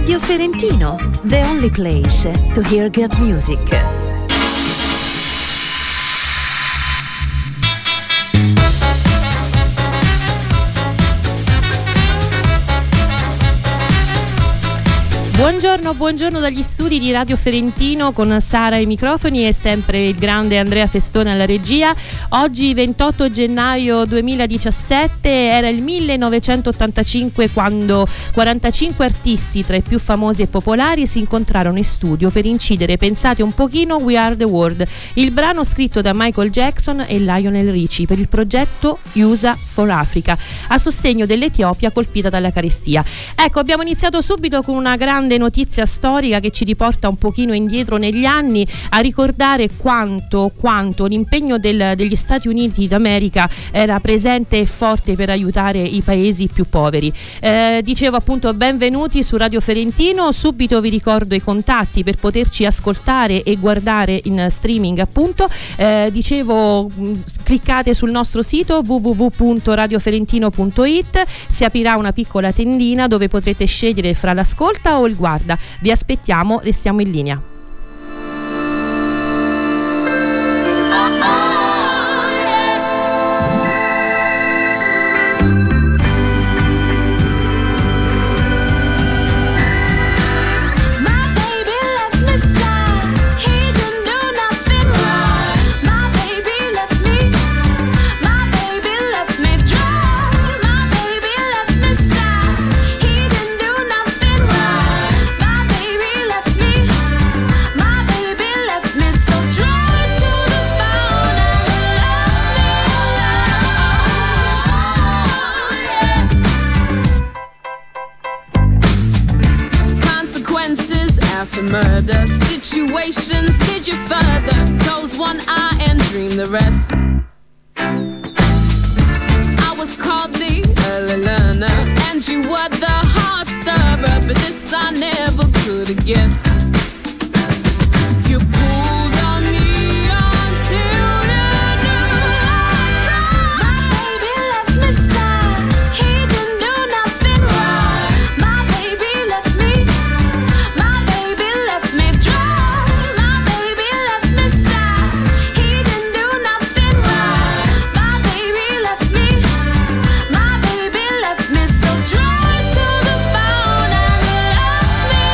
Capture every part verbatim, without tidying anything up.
Radio Ferentino, the only place to hear good music. Buongiorno, buongiorno dagli studi di Radio Ferentino con Sara ai microfoni e sempre il grande Andrea Festone alla regia. Oggi ventotto gennaio duemiladiciassette, era il millenovecentottantacinque quando quarantacinque artisti tra i più famosi e popolari si incontrarono in studio per incidere, pensate un pochino, We Are The World, il brano scritto da Michael Jackson e Lionel Richie per il progetto U S A for Africa a sostegno dell'Etiopia colpita dalla carestia. Ecco, abbiamo iniziato subito con una grande notizia storica che ci riporta un pochino indietro negli anni a ricordare quanto, quanto l'impegno del, degli Stati Uniti d'America era presente e forte per aiutare i paesi più poveri. Eh, dicevo appunto benvenuti su Radio Ferentino, subito vi ricordo i contatti per poterci ascoltare e guardare in streaming appunto. Eh, dicevo cliccate sul nostro sito w w w punto radio ferentino punto i t, si aprirà una piccola tendina dove potrete scegliere fra l'ascolta o il guarda. Vi aspettiamo, restiamo in linea. Murder situations, did you further close one eye and dream the rest? I was called the early learner and you were the hard stirrer, but this I never could have guessed. You pulled on me until you knew my baby left me sad, he didn't do nothing right. My baby left me, my baby left me dry. My baby left me sad, he didn't do nothing right. My baby left me, my baby left me so dry to the bone and left me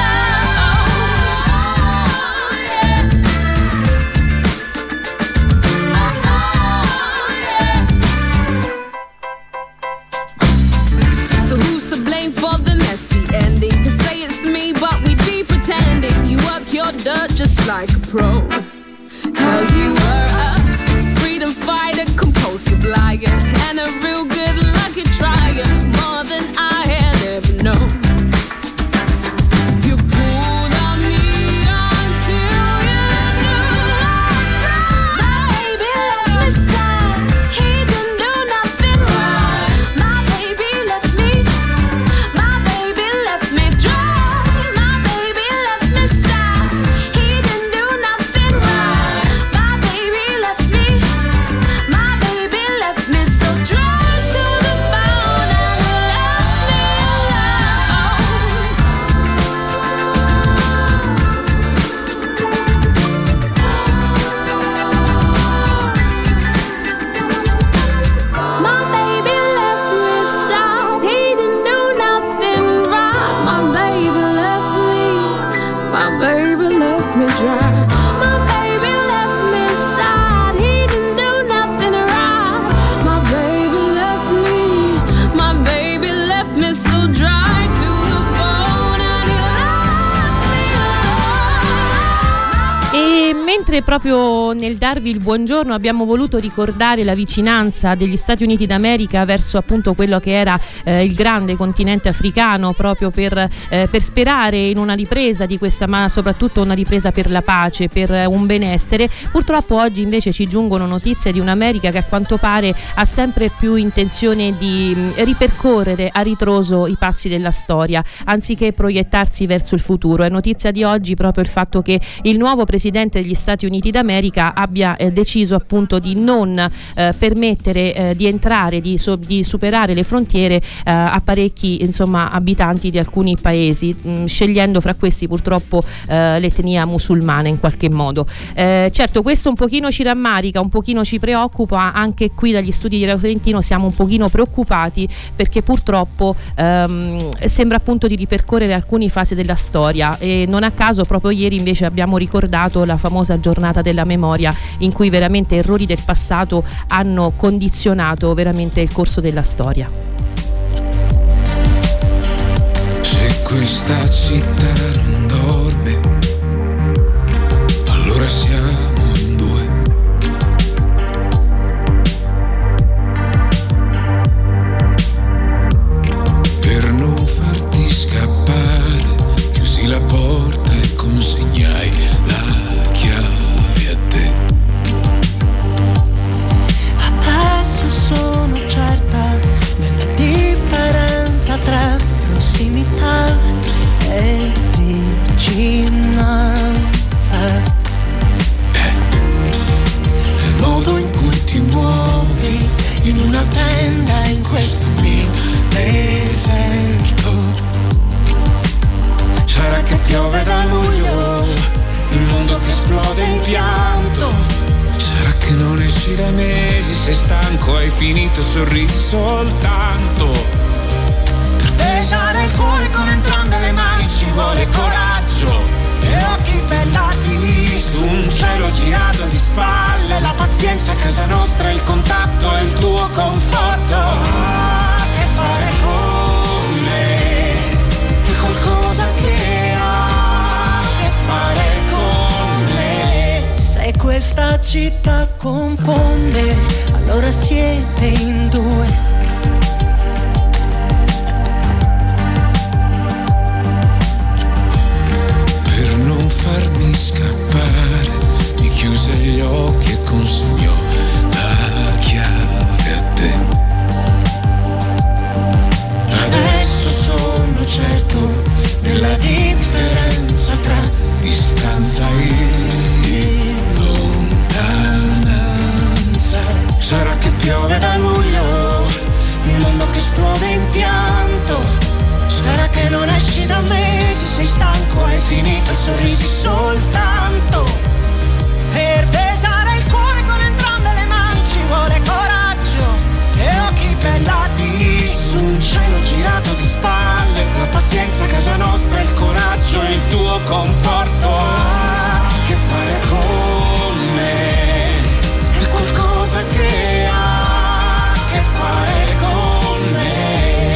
So who's to blame for the messy ending? Could say it's me, but we'd be pretending. You work your dirt just like a pro. Cause you were a freedom fighter, compulsive liar, and a real good lucky tryer, more than I had ever known. You pulled on me until you knew my baby left me sad, he didn't do nothing right. My baby left me, my baby left me dry. My baby left me sad, he didn't do nothing right. My baby left me, my baby left me so dry to the bone and left me My baby left me sad, he didn't do nothing right. My baby left me, my baby left me dry. My baby left me sad, he didn't do nothing right. My baby left me, my baby left me so dry to the bone and he left me alone. E mentre proprio nel darvi il buongiorno abbiamo voluto ricordare la vicinanza degli Stati Uniti d'America verso appunto quello che era eh, il grande continente africano, proprio per, eh, per sperare in una ripresa di questa, ma soprattutto una ripresa per la pace, per eh, un benessere, purtroppo oggi invece ci giungono notizie di un'America che a quanto pare ha sempre più intenzione di mh, ripercorrere a ritroso i passi della storia anziché proiettarsi verso il futuro. È notizia di oggi proprio il fatto che il nuovo presidente degli Stati Uniti d'America abbia eh, deciso appunto di non eh, permettere eh, di entrare, di, so, di superare le frontiere eh, a parecchi insomma abitanti di alcuni paesi, mh, scegliendo fra questi purtroppo eh, l'etnia musulmana in qualche modo. Eh, certo, questo un pochino ci rammarica, un pochino ci preoccupa. Anche qui dagli studi di Radio Ferentino siamo un pochino preoccupati, perché purtroppo ehm, sembra appunto di ripercorrere alcune fasi della storia, e non a caso proprio ieri invece abbiamo ricordato la famosa giornata della memoria, in cui veramente errori del passato hanno condizionato veramente il corso della storia. Se questa città non dorme, allora siamo in due. Per non farti scappare, chiusi la porta e consegnai la chiave a te. Adesso sono certa della differenza tra prossimità e vicinanza. Il modo in cui ti muovi in una tenda in questo mio deserto. Sarà che piove da luglio, il mondo che esplode in pianto. Sarà che non esci da mesi, sei stanco, hai finito, sorrisi soltanto. Per pesare il cuore con entrambe le mani ci vuole coraggio e occhi bellati su un cielo girato di spalle. La pazienza a casa nostra, il contatto e il tuo conforto. Ah, che fare con me è qualcosa che ha che fare con me. Se questa città confonde, allora siete in due. Farmi scappare, mi chiuse gli occhi e consegnò la chiave a te. Adesso sono certo della differenza tra distanza e lontananza. Sarà che piove da luglio, il mondo che esplode in pianto. Sarà che non esci da mesi, sei stanco, hai finito, sorrisi soltanto. Per pesare il cuore con entrambe le mani ci vuole coraggio e occhi bellati su un cielo girato di spalle. La pazienza a casa nostra, il coraggio e il tuo conforto. Ah, che fare con me è qualcosa che ha che fare con me.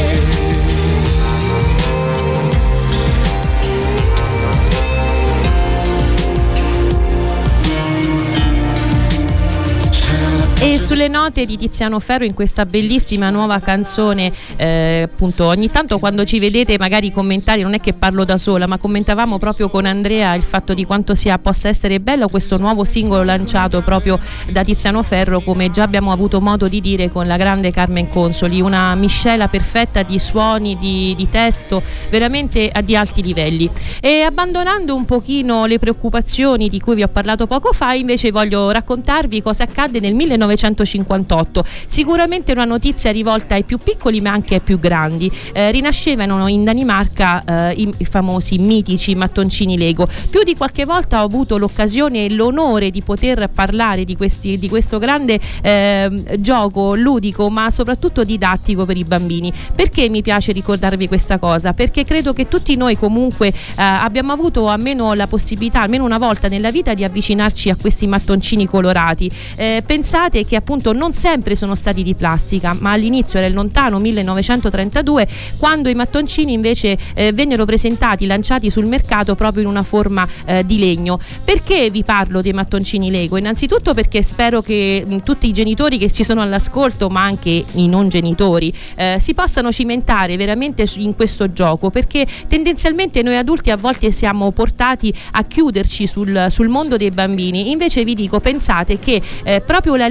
E sulle note di Tiziano Ferro, in questa bellissima nuova canzone, eh, appunto ogni tanto quando ci vedete magari commentare, non è che parlo da sola, ma commentavamo proprio con Andrea il fatto di quanto sia possa essere bello questo nuovo singolo lanciato proprio da Tiziano Ferro, come già abbiamo avuto modo di dire con la grande Carmen Consoli, una miscela perfetta di suoni, di, di testo, veramente a di alti livelli. E abbandonando un pochino le preoccupazioni di cui vi ho parlato poco fa, invece voglio raccontarvi cosa accadde nel millenovecentocinquantotto. Sicuramente una notizia rivolta ai più piccoli ma anche ai più grandi. Eh, rinascevano in Danimarca eh, i, i famosi mitici mattoncini Lego. Più di qualche volta ho avuto l'occasione e l'onore di poter parlare di, questi, di questo grande eh, gioco ludico ma soprattutto didattico per i bambini. Perché mi piace ricordarvi questa cosa? Perché credo che tutti noi comunque eh, abbiamo avuto almeno la possibilità, almeno una volta nella vita, di avvicinarci a questi mattoncini colorati. Eh, pensate che appunto non sempre sono stati di plastica, ma all'inizio era il lontano millenovecentotrentadue, quando i mattoncini invece eh, vennero presentati, lanciati sul mercato proprio in una forma eh, di legno. Perché vi parlo dei mattoncini Lego? Innanzitutto perché spero che mh, tutti i genitori che ci sono all'ascolto, ma anche i non genitori, eh, si possano cimentare veramente in questo gioco, perché tendenzialmente noi adulti a volte siamo portati a chiuderci sul, sul mondo dei bambini. Invece vi dico, pensate che eh, proprio la Lega, la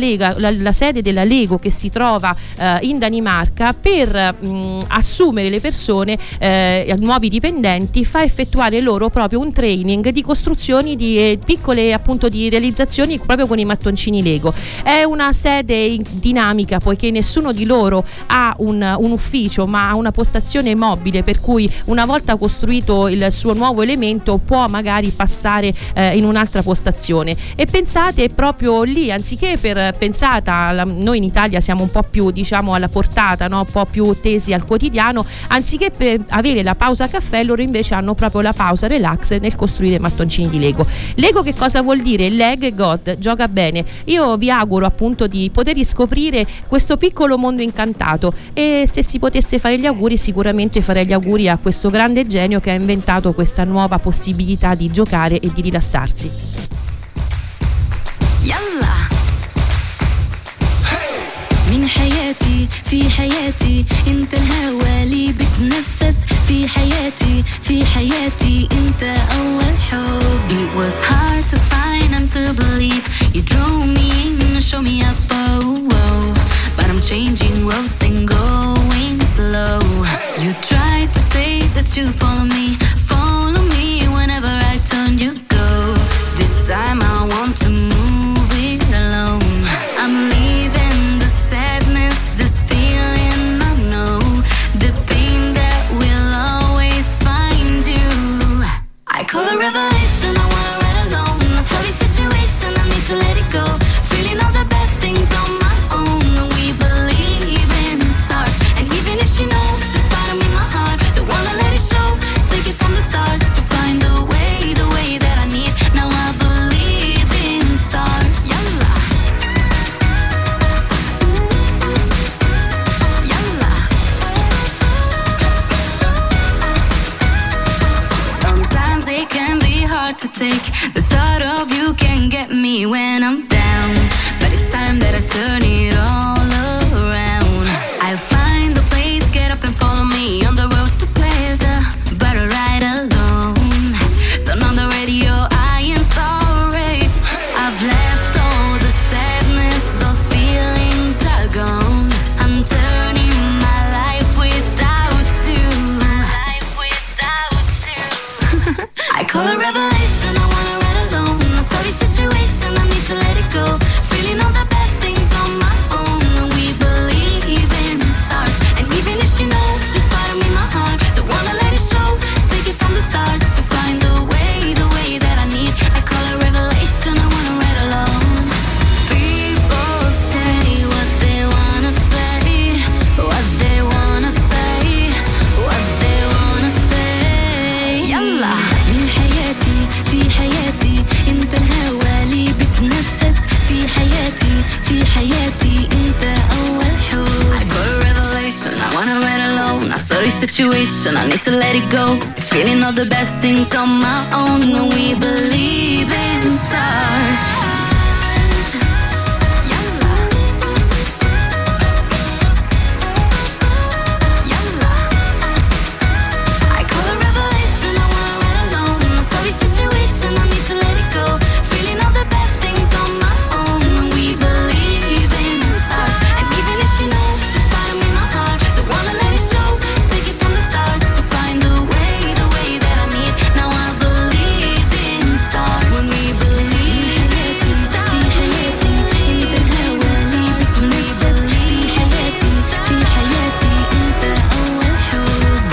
la, la sede della Lego che si trova eh, in Danimarca per mh, assumere le persone, eh, nuovi dipendenti, fa effettuare loro proprio un training di costruzioni di eh, piccole appunto di realizzazioni proprio con i mattoncini Lego. È una sede dinamica poiché nessuno di loro ha un, un ufficio, ma ha una postazione mobile, per cui una volta costruito il suo nuovo elemento può magari passare eh, in un'altra postazione. E pensate proprio lì, anziché per pensata la, noi in Italia siamo un po' più diciamo alla portata, no? Un po' più tesi al quotidiano, anziché per avere la pausa caffè loro invece hanno proprio la pausa relax nel costruire mattoncini di Lego. Lego che cosa vuol dire? Leg God, gioca bene. Io vi auguro appunto di poter riscoprire questo piccolo mondo incantato, e se si potesse fare gli auguri sicuramente farei gli auguri a questo grande genio che ha inventato questa nuova possibilità di giocare e di rilassarsi. Yalla من حياتي في حياتي انت الهوى لي بتنفس في حياتي في حياتي انت اول حب. It was hard to find and to believe you drove me in and show me up, oh, oh. But I'm changing roads and going slow. You tried to say that you follow me, follow me whenever I turn you go. This time I want to move it alone. I'm leaving the sadness, this feeling I know, the pain that will always find you. I call a revelation, I wanna ride alone. A sorry situation, I need to let it go. Feeling all the best things on my own. We believe in stars, and even if she knows it's part of me, my heart, don't wanna let it show. Take it from the start to find the way, the way that I need. Now I believe in stars. Yalla. Yalla. Sometimes they can be hard to take. The thought of you can get me when I'm down, but it's time that I turn it all around. I'll find the place, get up and follow me on the road to pleasure, but I ride alone. Turn on the radio, I am sorry. I've left all the sadness, those feelings are gone. I'm turning my life without you. Life without you. I call a revelation, I wanna ride alone. A sorry situation, I need to let it go. Feeling all the best things on my own. We believe in stars, and even if she knows it's part of me, my heart, don't wanna let it show. Take it from the start to find the way, the way that I need. I call a revelation, I wanna ride alone. People say what they wanna say, what they wanna say, what they wanna say. Yalla. من حياتي في حياتي انت الهوى لي بتنفس في حياتي في حياتي انت اول حب. I got a revelation, I wanna ride alone. A sorry situation, I need to let it go. Feeling all the best things on my own. When we believe in stars. Yalla. Yalla. I call a revelation, I wanna ride alone. A sorry situation, I need to let it go. Feeling all the best things on my own. When we believe in stars, and even if she knows it's part of me, my heart, don't wanna let it show. Take it from the start to find the way, the way that I need. Now I believe in stars. When we believe in stars. في حياتي انت الهوى لي بتنفس. في حياتي في حياتي انت اول حب.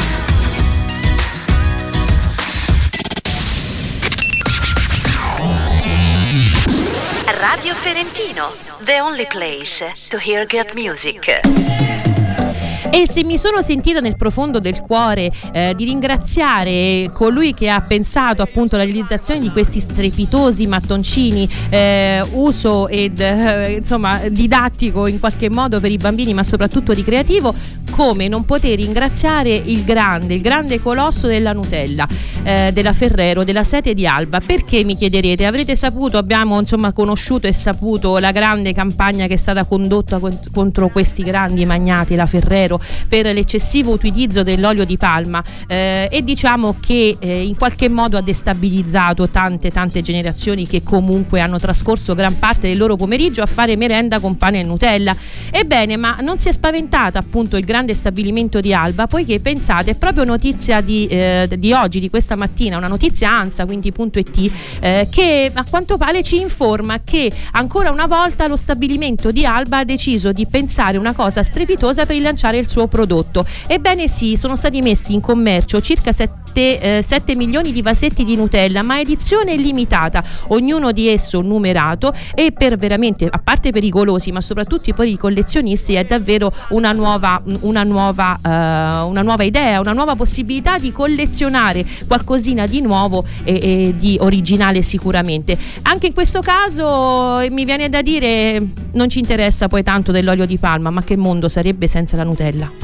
Radio Ferentino, the only place to hear good music. E se mi sono sentita nel profondo del cuore eh, di ringraziare colui che ha pensato appunto alla realizzazione di questi strepitosi mattoncini, eh, uso ed eh, insomma didattico in qualche modo per i bambini, ma soprattutto ricreativo, come non poter ringraziare il grande, il grande colosso della Nutella, eh, della Ferrero, della sete di Alba. Perché, mi chiederete? Avrete saputo, abbiamo insomma conosciuto e saputo la grande campagna che è stata condotta cont- contro questi grandi magnati, la Ferrero, per l'eccessivo utilizzo dell'olio di palma, eh, e diciamo che eh, in qualche modo ha destabilizzato tante tante generazioni che comunque hanno trascorso gran parte del loro pomeriggio a fare merenda con pane e Nutella. Ebbene, ma non si è spaventata appunto il grande stabilimento di Alba, poiché pensate, è proprio notizia di, eh, di oggi, di questa mattina, una notizia ANSA, quindi punto it, eh, che a quanto pare ci informa che ancora una volta lo stabilimento di Alba ha deciso di pensare una cosa strepitosa per rilanciare il suo prodotto. Ebbene sì, sono stati messi in commercio circa sette milioni di vasetti di Nutella, ma edizione limitata, ognuno di esso numerato, e per veramente, a parte pericolosi, ma soprattutto per i collezionisti è davvero una nuova, una nuova, uh, una nuova idea, una nuova possibilità di collezionare qualcosina di nuovo e, e di originale sicuramente. Anche in questo caso mi viene da dire, non ci interessa poi tanto dell'olio di palma, ma che mondo sarebbe senza la Nutella?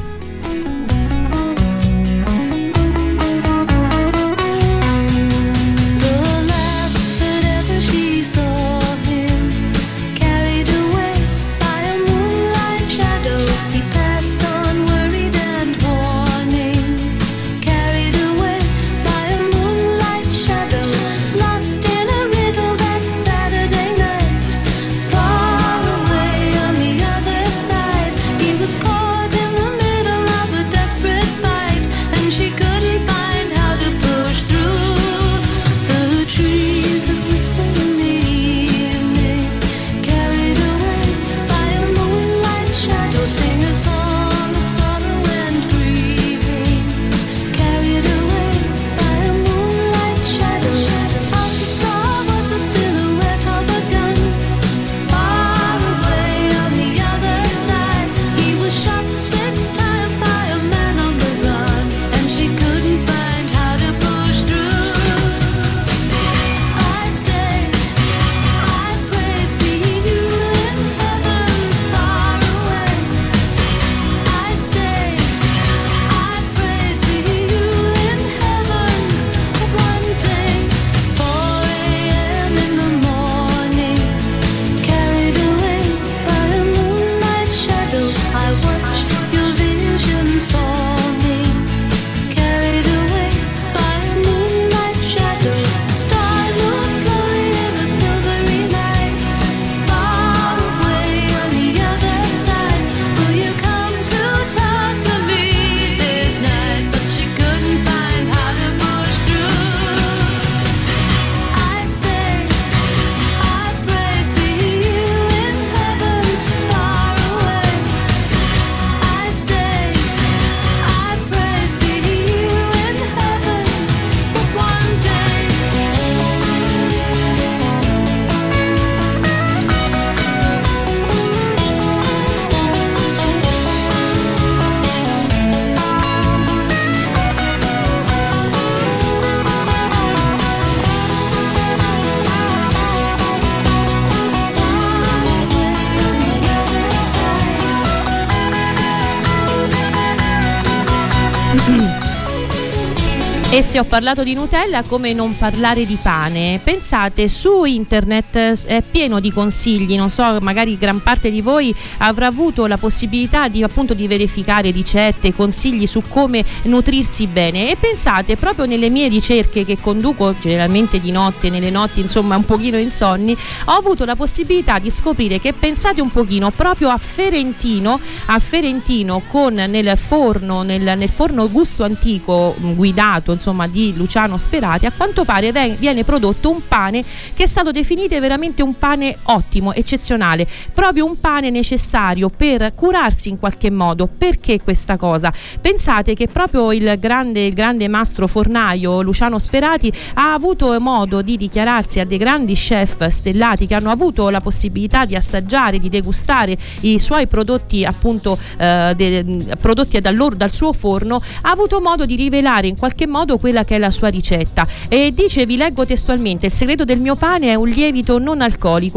E se ho parlato di Nutella, come non parlare di pane? Pensate, su internet è pieno di consigli, non so, magari gran parte di voi avrà avuto la possibilità di appunto di verificare ricette, consigli su come nutrirsi bene, e pensate, proprio nelle mie ricerche che conduco generalmente di notte, nelle notti insomma un pochino insonni, ho avuto la possibilità di scoprire che, pensate un pochino, proprio a Ferentino, a Ferentino con nel forno, nel, nel forno gusto antico guidato insomma di Luciano Sperati, a quanto pare viene prodotto un pane che è stato definito veramente un pane ottimo, eccezionale, proprio un pane necessario per curarsi in qualche modo. Perché questa cosa? Pensate che proprio il grande, il grande mastro fornaio Luciano Sperati ha avuto modo di dichiararsi a dei grandi chef stellati che hanno avuto la possibilità di assaggiare, di degustare i suoi prodotti appunto eh, de, prodotti dal, loro, dal suo forno, ha avuto modo di rivelare in qualche modo quella che è la sua ricetta, e dice, vi leggo testualmente: il segreto del mio pane è un lievito non alcolico che prende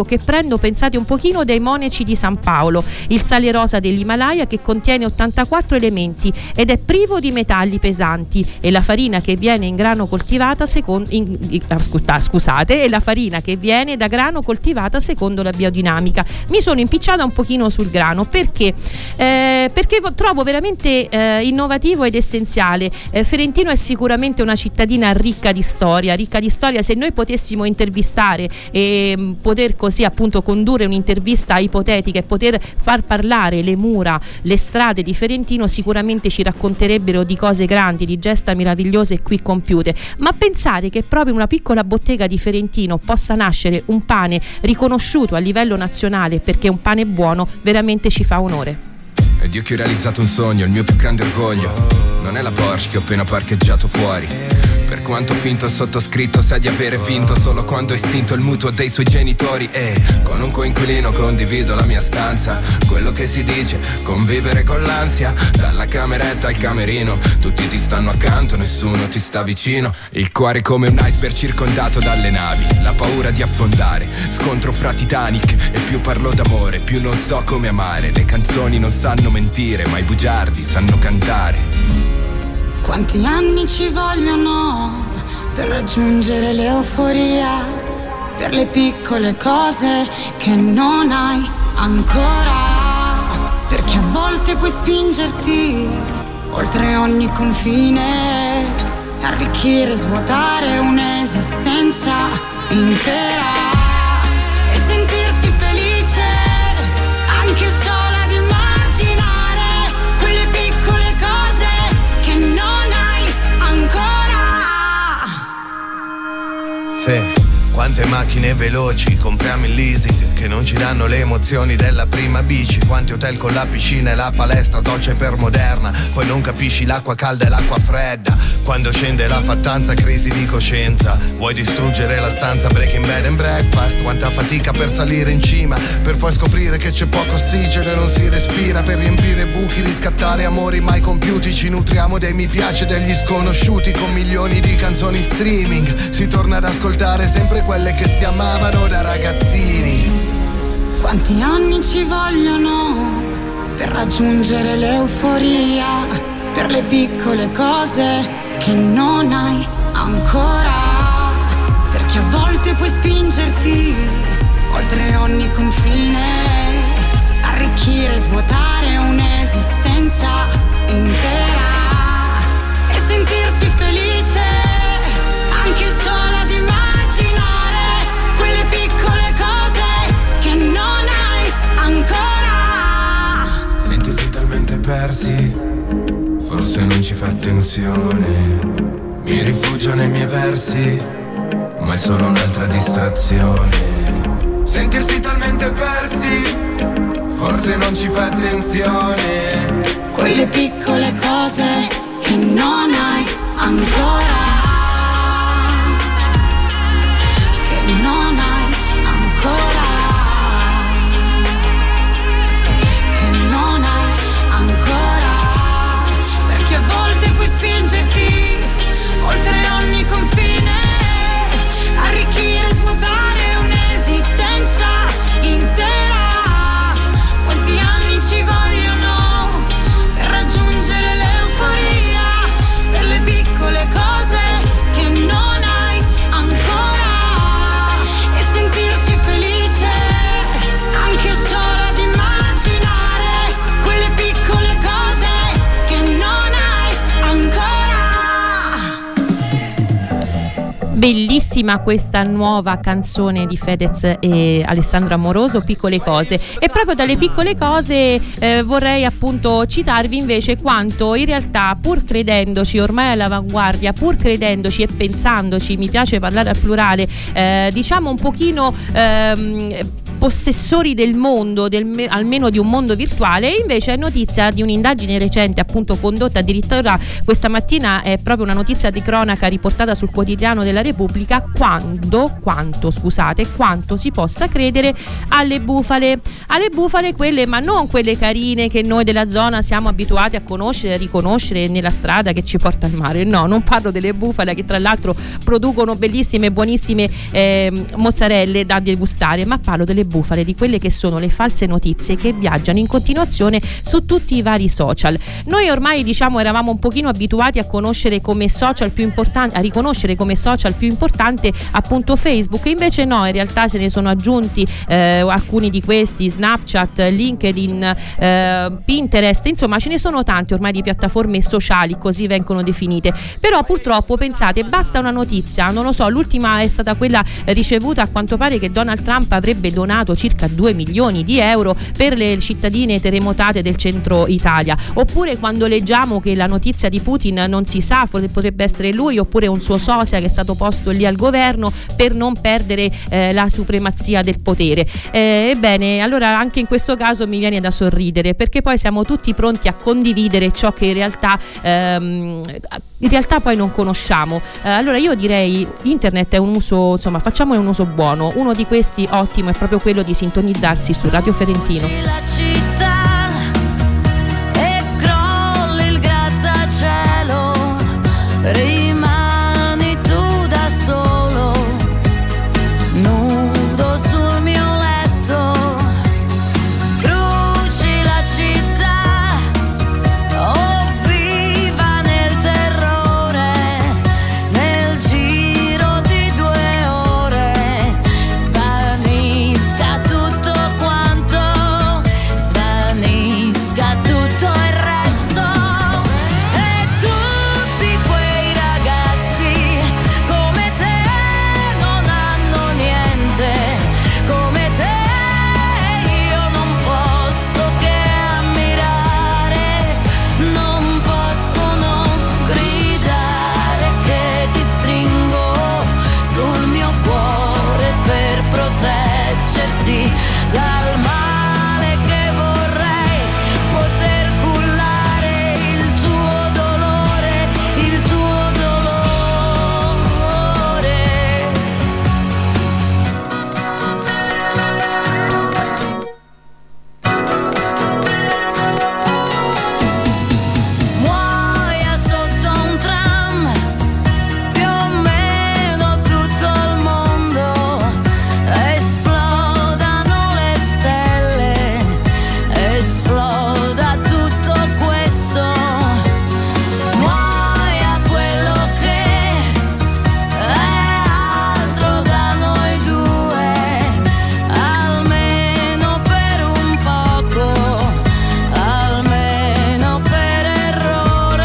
partendo, pensate un pochino, dai monaci di San Paolo, il sale rosa dell'Himalaya che contiene ottantaquattro elementi ed è privo di metalli pesanti, e la farina che viene in grano coltivata secondo in, in, scusate, e la farina che viene da grano coltivata secondo la biodinamica. Mi sono impicciata un pochino sul grano perché eh, perché trovo veramente eh, innovativo ed essenziale. eh, Ferentino è sicuramente una cittadina ricca di storia, ricca di storia. Se noi potessimo intervistare e mh, poter così appunto condurre un'intervista ipotetica e poter far parlare le mura, le strade di Ferentino, sicuramente ci racconterebbero di cose grandi, di gesta meravigliose qui compiute. Ma pensare che proprio in una piccola bottega di Ferentino possa nascere un pane riconosciuto a livello nazionale perché è un pane buono, veramente ci fa onore. Ed io che ho realizzato un sogno, il mio più grande orgoglio non è la Porsche che ho appena parcheggiato fuori. Per quanto finto il sottoscritto sa di avere vinto solo quando ho estinto il mutuo dei suoi genitori. E con un coinquilino condivido la mia stanza. Quello che si dice, convivere con l'ansia. Dalla cameretta al camerino, tutti ti stanno accanto, nessuno ti sta vicino. Il cuore come un iceberg circondato dalle navi, la paura di affondare, scontro fra Titanic. E più parlo d'amore, più non so come amare. Le canzoni non sanno mentire, ma i bugiardi sanno cantare. Quanti anni ci vogliono per raggiungere l'euforia, per le piccole cose che non hai ancora, perché a volte puoi spingerti oltre ogni confine, arricchire, svuotare un'esistenza intera e sentirsi felice anche solo ad immaginare quelle piccole cose che non hai ancora. Sì, quante macchine veloci compriamo in leasing che non ci danno le emozioni della prima bici. Quanti hotel con la piscina e la palestra, docce per moderna, poi non capisci l'acqua calda e l'acqua fredda. Quando scende la fattanza, crisi di coscienza, vuoi distruggere la stanza, breaking bed and breakfast. Quanta fatica per salire in cima, per poi scoprire che c'è poco ossigeno e non si respira. Per riempire buchi, riscattare amori mai compiuti, ci nutriamo dei mi piace degli sconosciuti. Con milioni di canzoni streaming si torna ad ascoltare sempre quelle che si amavano da ragazzini. Quanti anni ci vogliono per raggiungere l'euforia, per le piccole cose che non hai ancora, perché a volte puoi spingerti oltre ogni confine, arricchire, svuotare un'esistenza intera e sentirsi felice anche solo ad immaginare quelle piccole cose che non hai ancora. Sentirsi talmente persi, forse non ci fa attenzione. Mi rifugio nei miei versi, ma è solo un'altra distrazione. Sentirsi talmente persi, forse non ci fa attenzione. Quelle piccole cose che non hai ancora, che non hai ancora, che non hai ancora, perché a volte puoi spingerti oltre ogni confine, arricchire, svuotare un'esistenza intera. Quanti anni ci vogliono per raggiungere l'euforia, per le piccole cose che non hai ancora, e sentirsi felice anche solo ad immaginare quelle piccole cose che non hai ancora. Bellissima questa nuova canzone di Fedez e Alessandro Amoroso, Piccole Cose. E proprio dalle piccole cose eh, vorrei appunto citarvi invece quanto in realtà, pur credendoci ormai all'avanguardia, pur credendoci e pensandoci, mi piace parlare al plurale, eh, diciamo un pochino ehm, possessori del mondo, del, almeno di un mondo virtuale, e invece è notizia di un'indagine recente appunto condotta addirittura questa mattina, è proprio una notizia di cronaca riportata sul quotidiano della Repubblica, quando, quanto scusate, quanto si possa credere alle bufale, alle bufale quelle, ma non quelle carine che noi della zona siamo abituati a conoscere e riconoscere nella strada che ci porta al mare. No, non parlo delle bufale che tra l'altro producono bellissime e buonissime eh, mozzarelle da degustare, ma parlo delle bufale di quelle che sono le false notizie che viaggiano in continuazione su tutti i vari social. Noi ormai diciamo eravamo un pochino abituati a conoscere come social più importante, a riconoscere come social più importante appunto Facebook, invece no, in realtà se ne sono aggiunti eh, alcuni di questi, Snapchat, LinkedIn, eh, Pinterest, insomma ce ne sono tante ormai di piattaforme sociali, così vengono definite. Però purtroppo pensate, basta una notizia, non lo so, l'ultima è stata quella ricevuta, a quanto pare che Donald Trump avrebbe donato circa due milioni di euro per le cittadine terremotate del centro Italia, oppure quando leggiamo che la notizia di Putin non si sa, potrebbe essere lui oppure un suo sosia che è stato posto lì al governo per non perdere eh, la supremazia del potere. Eh, ebbene, allora anche in questo caso mi viene da sorridere, perché poi siamo tutti pronti a condividere ciò che in realtà ehm, in realtà poi non conosciamo. Eh, allora io direi internet è un uso, insomma, facciamone un uso buono. Uno di questi ottimo è proprio quello di sintonizzarsi su Radio Ferentino. La città e crolli il grattacielo, rimani tu da solo, nudo sul mio letto, bruci la città, oh viva nel terrore, nel giro di due ore svanisca tutto quanto, svanisca tutto il resto, e tutti quei ragazzi come te non hanno niente, come te io non posso che ammirare, non posso non gridare che ti stringo sul mio cuore per proteggerti dal male che vorrei poter cullare il tuo dolore, il tuo dolore. Muoia sotto un tram, più o meno tutto il mondo, esplodano le stelle, esploda tutto questo, muoia quello che è altro da noi due, almeno per un poco, almeno per errore.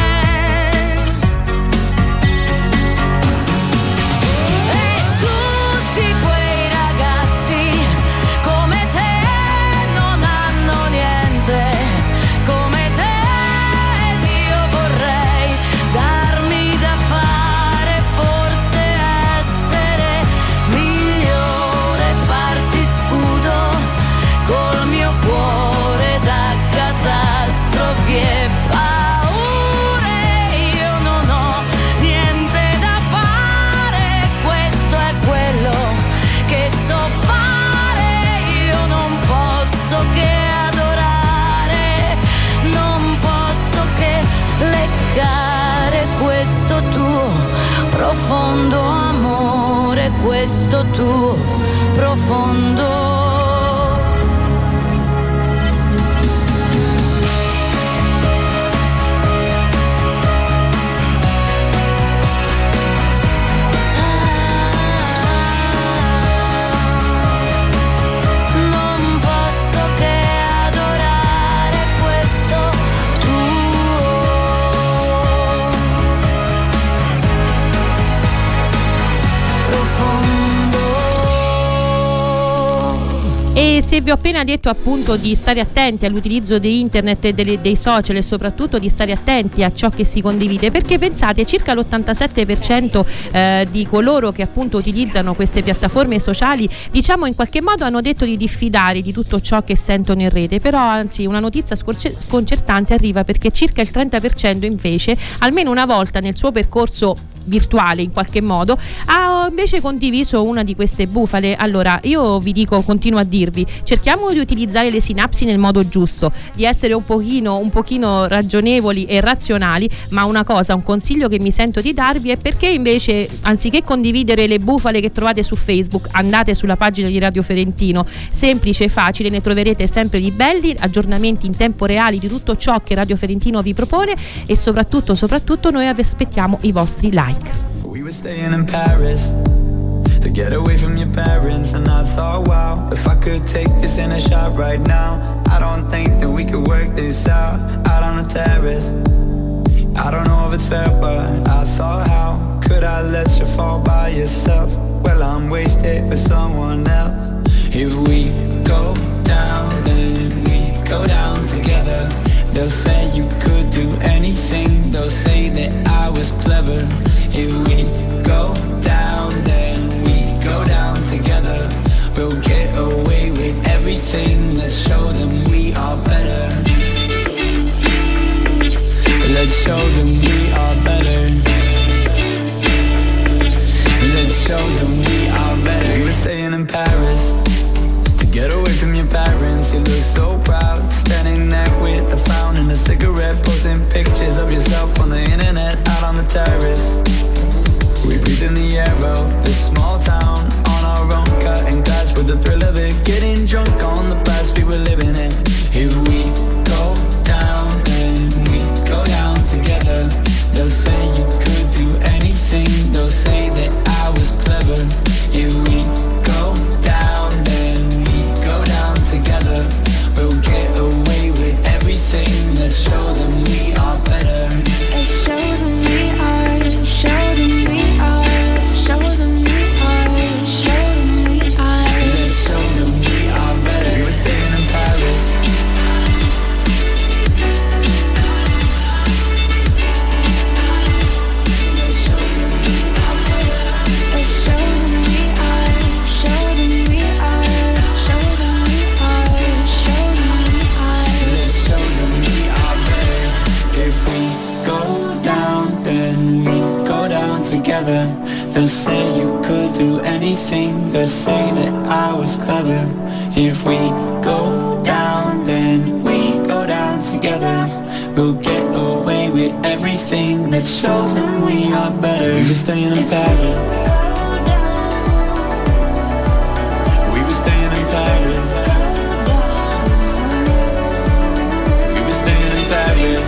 E tutti quei ragazzi come te non hanno niente, come te io vorrei darmi da fare, forse essere migliore, farti scudo col mio cuore da catastrofi e paure. Io non ho niente da fare, questo è quello che so fare, io non posso che adorare, non posso che leccare questo tuo profondo amore, questo tuo profondo. Non posso che adorare questo tuo profondo. E se vi ho appena detto appunto di stare attenti all'utilizzo di internet e delle, dei social, e soprattutto di stare attenti a ciò che si condivide, perché pensate, circa l'ottantasette per cento eh, di coloro che appunto utilizzano queste piattaforme sociali, diciamo in qualche modo hanno detto di diffidare di tutto ciò che sentono in rete, però anzi una notizia scorce- sconcertante arriva, perché circa il trenta per cento invece almeno una volta nel suo percorso virtuale in qualche modo, ha invece condiviso una di queste bufale. Allora io vi dico, continuo a dirvi, cerchiamo di utilizzare le sinapsi nel modo giusto, di essere un pochino, un pochino ragionevoli e razionali, ma una cosa, un consiglio che mi sento di darvi è perché invece, anziché condividere le bufale che trovate su Facebook, andate sulla pagina di Radio Ferentino, semplice e facile, ne troverete sempre di belli, aggiornamenti in tempo reale di tutto ciò che Radio Ferentino vi propone e soprattutto, soprattutto noi vi aspettiamo i vostri like. We were staying in Paris to get away from your parents, and I thought, wow, if I could take this in a shot right now, I don't think that we could work this out, out on the terrace. I don't know if it's fair, but I thought, how could I let you fall by yourself? Well, I'm wasted for someone else. If we go down, then we go down together. They'll say you could do anything, they'll say that I was clever. If we go down, then we go down together. We'll get away with everything, let's show them we are better. Let's show them we are better. Let's show them we are better. We were staying in Paris to get away from your parents. You look so proud, standing there with a frown and a cigarette, posting pictures of yourself on the internet, out on the terrace. We breathe in the air of this small town, on our own, cutting glass with the thrill of it, getting drunk on the past we were living in. If we go down, then we go down together. They'll say you could do anything, they'll say that I was clever. If we go down, then we go down together. We'll get away with everything, let's show them we are better. Let's show them we are, show them we are, show them we are, show them we are. Let's show them we are better. We were staying in Paris. They'll say you could do anything, they'll say that I was clever. If we go down, then we go down together. We'll get away with everything, let's show them we are better. We were staying in Paris. We were staying in Paris. We were staying in Paris.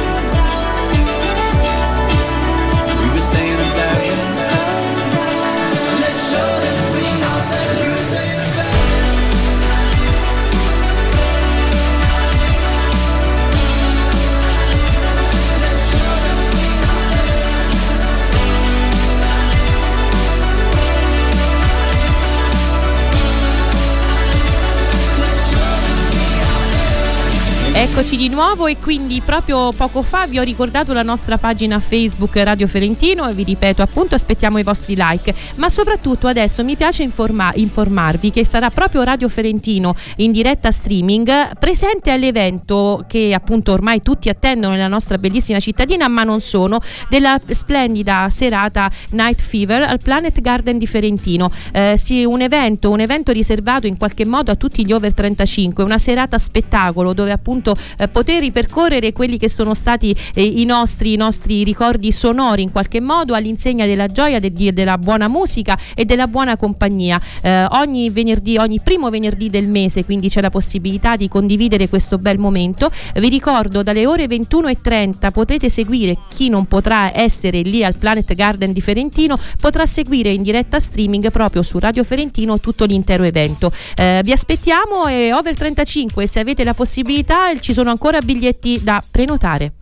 Eccoci di nuovo e quindi proprio poco fa vi ho ricordato la nostra pagina Facebook Radio Ferentino e vi ripeto appunto aspettiamo i vostri like, ma soprattutto adesso mi piace informa- informarvi che sarà proprio Radio Ferentino in diretta streaming presente all'evento che appunto ormai tutti attendono nella nostra bellissima cittadina, ma non sono, della splendida serata Night Fever al Planet Garden di Ferentino. Eh, sì, un evento, un evento riservato in qualche modo a tutti gli over trentacinque, una serata spettacolo dove appunto Eh, poter ripercorrere quelli che sono stati eh, i nostri i nostri ricordi sonori in qualche modo all'insegna della gioia, de, de, della buona musica e della buona compagnia. Eh, ogni venerdì, ogni primo venerdì del mese, quindi c'è la possibilità di condividere questo bel momento. Vi ricordo, dalle ore ventuno e trenta potete seguire, chi non potrà essere lì al Planet Garden di Ferentino potrà seguire in diretta streaming proprio su Radio Ferentino tutto l'intero evento. Eh, vi aspettiamo e over trentacinque, se avete la possibilità, ci sono ancora biglietti da prenotare.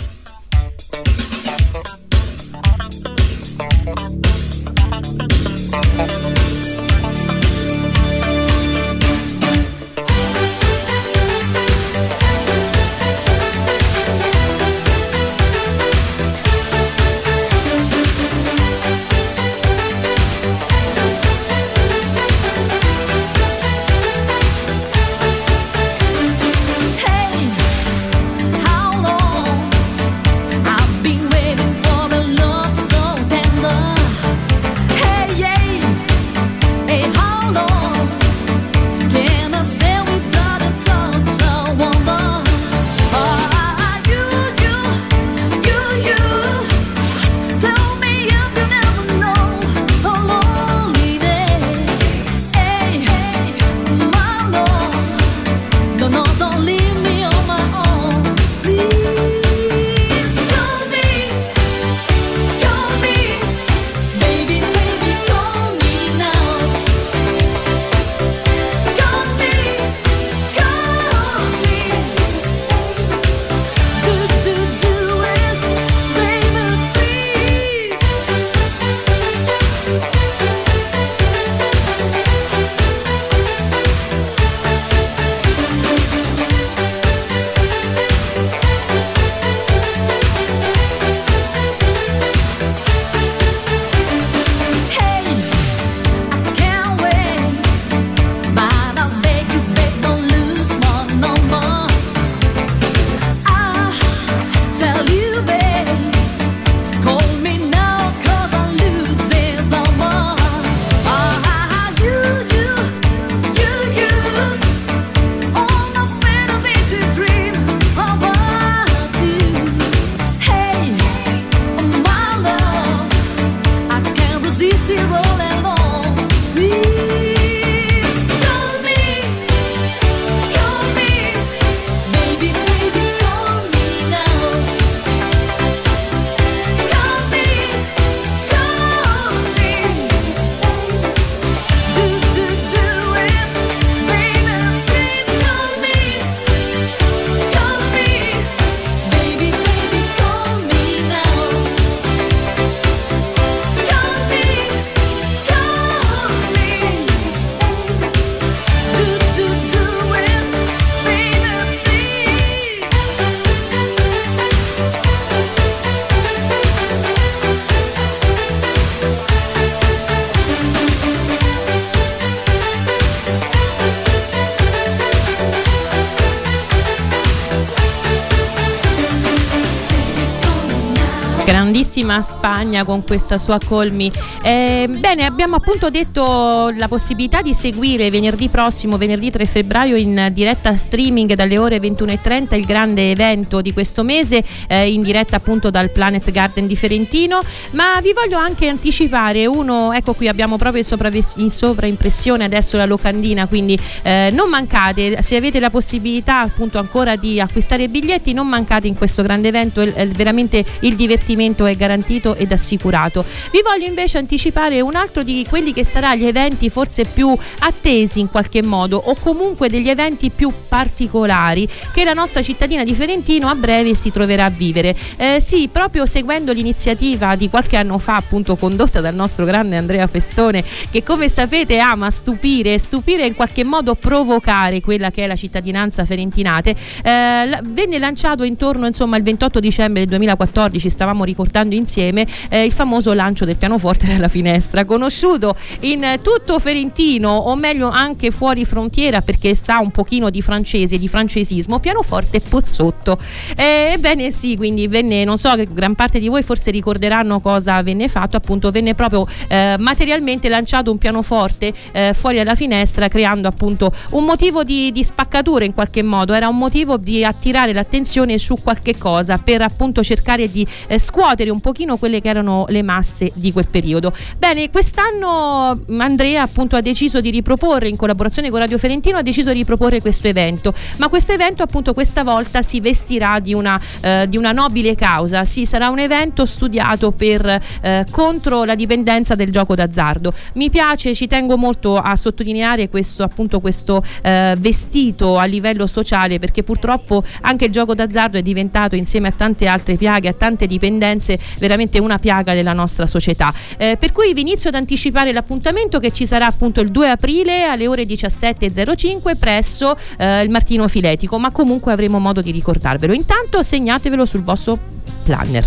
Hey, how long grandissima Spagna con questa sua Call Me. Eh, bene, abbiamo appunto detto la possibilità di seguire venerdì prossimo, venerdì tre febbraio, in diretta streaming dalle ore ventuno e trenta il grande evento di questo mese, eh, in diretta appunto dal Planet Garden di Ferentino. Ma vi voglio anche anticipare uno, ecco qui abbiamo proprio in, sopra, in sovraimpressione adesso la locandina, quindi eh, non mancate, se avete la possibilità appunto ancora di acquistare i biglietti, non mancate in questo grande evento, il, il, veramente il divertimento è garantito ed assicurato. Vi voglio invece anticipare un altro di quelli che sarà gli eventi forse più attesi in qualche modo, o comunque degli eventi più particolari che la nostra cittadina di Ferentino a breve si troverà a vivere. Eh, sì, proprio seguendo l'iniziativa di qualche anno fa appunto condotta dal nostro grande Andrea Festone, che come sapete ama stupire stupire in qualche modo provocare quella che è la cittadinanza ferentinate. Eh, venne lanciato intorno insomma il ventotto dicembre del duemilaquattordici, stavamo ricordando insieme eh, il famoso lancio del pianoforte dalla finestra, conosciuto in tutto Ferentino, o meglio anche fuori frontiera, perché sa un pochino di francese, di francesismo, pianoforte Possotto. Eh, ebbene sì, quindi venne, non so, che gran parte di voi forse ricorderanno cosa venne fatto, appunto venne proprio eh, materialmente lanciato un pianoforte eh, fuori dalla finestra, creando appunto un motivo di, di spaccatura in qualche modo, era un motivo di attirare l'attenzione su qualche cosa per appunto cercare di eh, scuotere un pochino quelle che erano le masse di quel periodo. Bene, quest'anno Andrea appunto ha deciso di riproporre, in collaborazione con Radio Ferentino, ha deciso di riproporre questo evento, ma questo evento appunto questa volta si vestirà di una, eh, di una nobile causa. Sì, sarà un evento studiato per eh, contro la dipendenza del gioco d'azzardo. Mi piace, ci tengo molto a sottolineare questo appunto questo eh, vestito a livello sociale, perché purtroppo anche il gioco d'azzardo è diventato, insieme a tante altre piaghe, a tante dipendenze, veramente una piaga della nostra società. Eh, per cui vi inizio ad anticipare l'appuntamento, che ci sarà appunto il due aprile alle ore diciassette e zero cinque presso eh, il Martino Filetico, ma comunque avremo modo di ricordarvelo. Intanto segnatevelo sul vostro planner.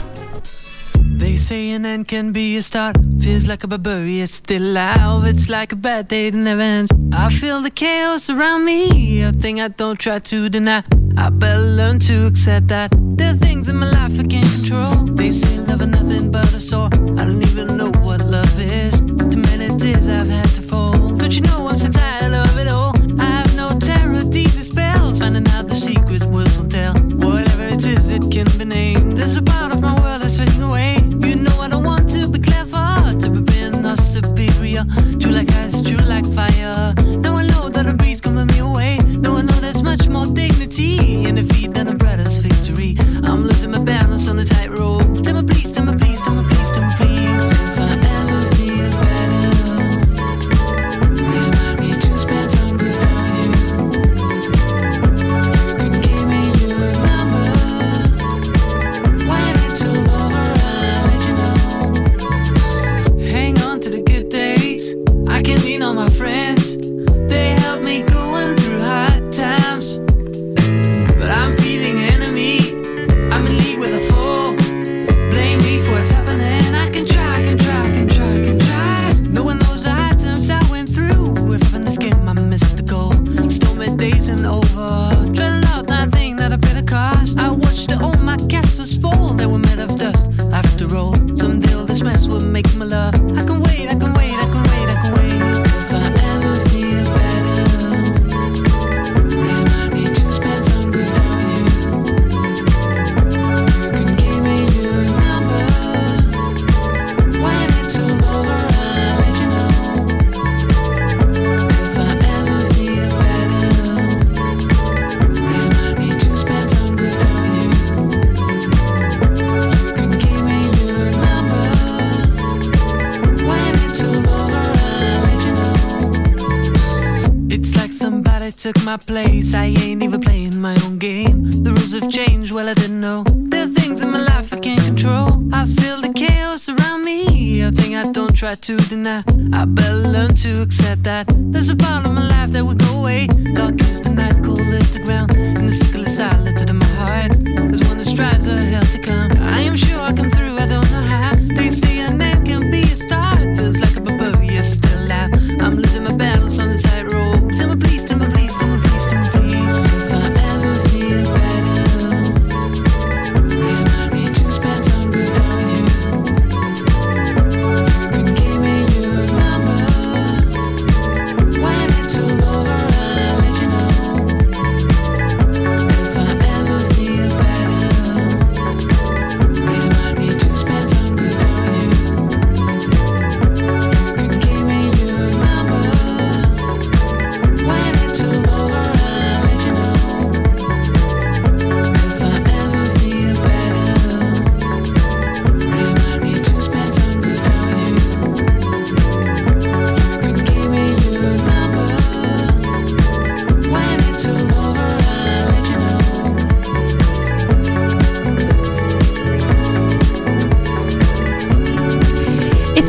They say an end can be a start. Feels like a barbarian still alive. It's like a bad day that never ends. I feel the chaos around me, a thing I don't try to deny. I better learn to accept that there are things in my life I can't control. They say love is nothing but a sore. I don't even know what love is. Too many tears I've had to fold. Don't you know I'm so tired of it all? I have no terror, these are spells. Finding out the secret words will tell. Whatever it is, it can be named. There's a part of my world that's fading away. You know I don't want to be clever, to be being or superior. True like ice, true like fire. Now I know that a breeze coming me away. Now I know there's much more dignity in defeat than a brother's victory. I'm losing my balance on the tightrope. Tell me please, tell me please, tell me please, tell me please. If I ever feel better, remind me to spend some good time with you. You can give me your number. When it's all over, I'll let you know. Hang on to the good days. I can lean on my friends. They help me going through hard times. But I'm feeling enemy. I'm in league with a foe. Blame me for what's happening. I can try, I can try, I can try, I can try. No one knows the hard times I went through. If in this game I missed the goal. Stormy days and over. Dreading out nothing that I paid the cost. I watched the, all my castles fall. They were made of dust. After all, someday all this mess will make my love. I can wait, I can wait, I can wait, I can wait. If I ever feel better, remind me to spend some good time with you. You can give me your number. When it's all over, I'll let you know. If I ever feel better, remind me to spend some good time with you. You can give me your number. When it's all over, I'll let you know. It's like somebody took my place. I ain't even playing my own game. The rules have changed, well I didn't know. There are things in my life I can't control. I feel the chaos around me, a thing I don't try to deny. I better learn to accept that there's a part of my life that will go away. Dark is the night, cold is the ground, and the sickle is silent in my heart. There's one that strives a hell to come. I am sure I come through, I don't know how. They say an end can be a start. Feels like a barbarian still alive. I'm losing my balance on the tightrope. Tell me please, tell me please, tell me please, tell me please. If I ever feel better, remind me to spend some good time with you.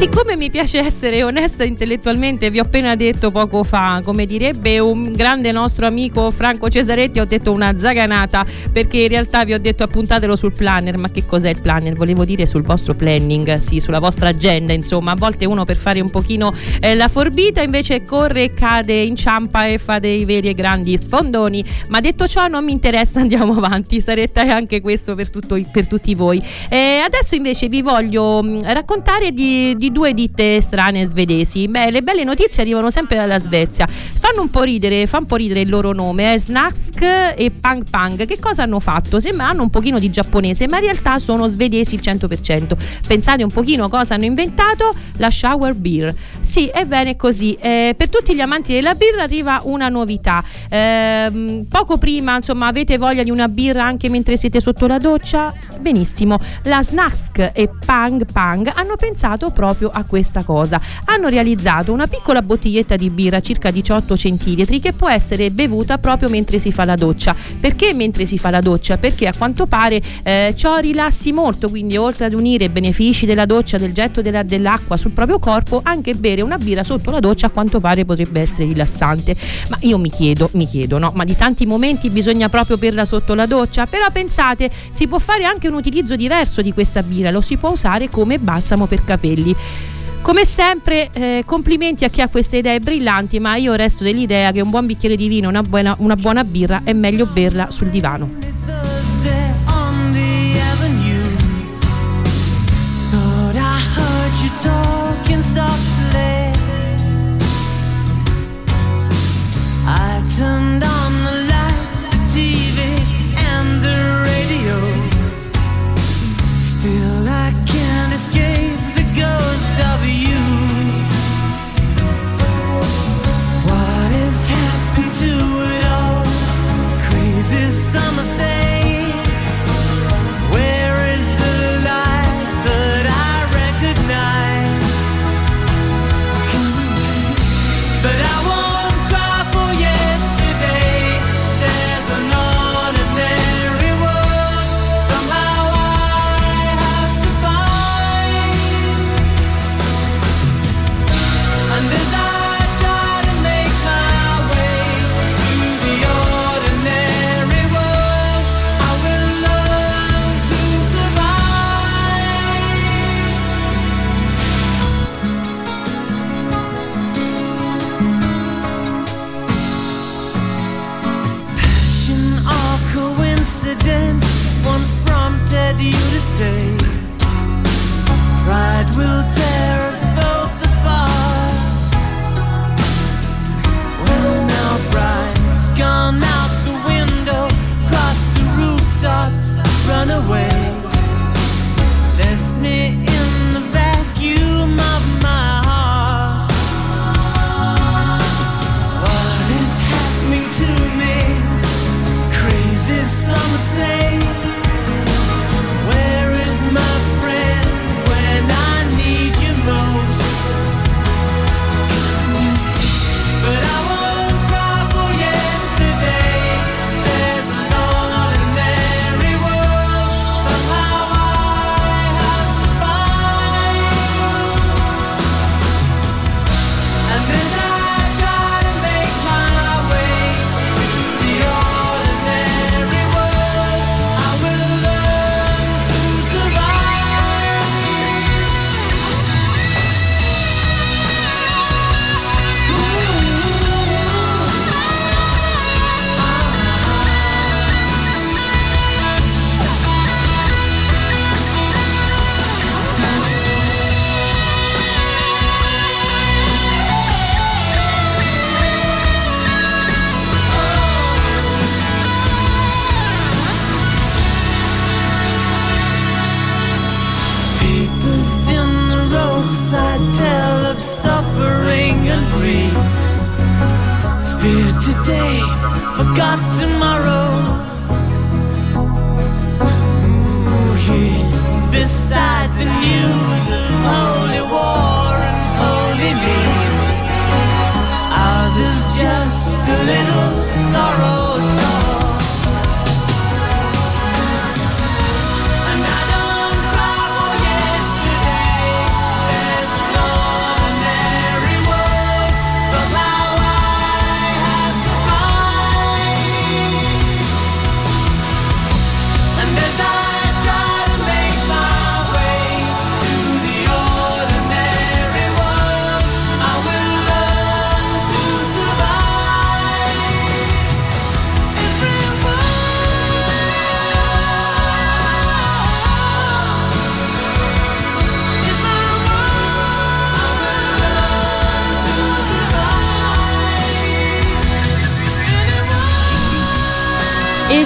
Siccome mi piace essere onesta intellettualmente, vi ho appena detto poco fa, come direbbe un grande nostro amico Franco Cesaretti, ho detto una zaganata, perché in realtà vi ho detto appuntatelo sul planner. Ma che cos'è il planner? Volevo dire sul vostro planning, sì, sulla vostra agenda, insomma. A volte uno per fare un pochino eh, la forbita invece corre, cade, inciampa e fa dei veri e grandi sfondoni. Ma detto ciò non mi interessa, andiamo avanti, sarete anche questo per, tutto, per tutti voi. E adesso invece vi voglio mh, raccontare di, di due ditte strane svedesi. Beh, le belle notizie arrivano sempre dalla Svezia. Fanno un po' ridere, fa un po' ridere il loro nome, eh, Snask e Pang Pang. Che cosa hanno fatto? Sembra hanno un pochino di giapponese, ma in realtà sono svedesi il cento per cento. Pensate un pochino cosa hanno inventato? La shower beer. Sì, è bene così. Eh, per tutti gli amanti della birra arriva una novità. Eh, poco prima, insomma, avete voglia di una birra anche mentre siete sotto la doccia? Benissimo. La Snask e Pang Pang hanno pensato proprio a questa cosa. Hanno realizzato una piccola bottiglietta di birra circa diciotto centilitri che può essere bevuta proprio mentre si fa la doccia. Perché mentre si fa la doccia? Perché a quanto pare eh, ciò rilassi molto, quindi oltre ad unire i benefici della doccia, del getto della, dell'acqua sul proprio corpo, anche bere una birra sotto la doccia a quanto pare potrebbe essere rilassante. Ma io mi chiedo, mi chiedo, no? Ma di tanti momenti bisogna proprio berla sotto la doccia? Però pensate, si può fare anche un utilizzo diverso di questa birra, lo si può usare come balsamo per capelli. Come sempre, eh, complimenti a chi ha queste idee brillanti, ma io resto dell'idea che un buon bicchiere di vino, una buona, una buona birra, è meglio berla sul divano. Talking softly, I turned on the lights, the T V and the radio. Still I can't escape the ghost of you. What has happened to it all? Crazy summer say, where is the light that I recognize? But I won't cry for yesterday. There's an ordinary world somehow I have to find. And as I try to make my way to the ordinary world, I will learn to survive. Passion or coincidence once prompted you to say, pride will tear us both apart. Well now pride's gone out the window, crossed the rooftops, run away, left me in the vacuum of my heart. What is happening to me? Crazy some say. Where is my friend when I need you most? But I won't cry for yesterday. There's an ordinary world somehow I have to find. And as I try to make my way to the ordinary world, I will learn to survive. Papers in the roadside tell of suffering and grief. Fear today, forgot tomorrow. Ooh, here beside the news of holy war and holy me, ours is just a little sorrow talk. And I don't cry for yesterday. There's an